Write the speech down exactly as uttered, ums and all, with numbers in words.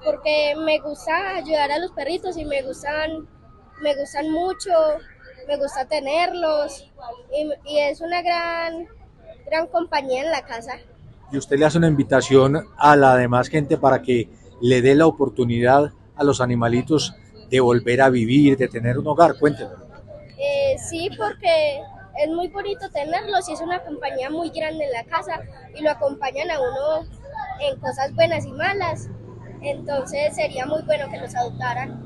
porque me gusta ayudar a los perritos y me gustan, me gustan mucho, me gusta tenerlos y, y es una gran, gran compañía en la casa. Y usted le hace una invitación a la demás gente para que le dé la oportunidad a los animalitos de volver a vivir, de tener un hogar. Cuénteme. Eh, sí, porque es muy bonito tenerlos y es una compañía muy grande en la casa y lo acompañan a uno en cosas buenas y malas. Entonces sería muy bueno que los adoptaran.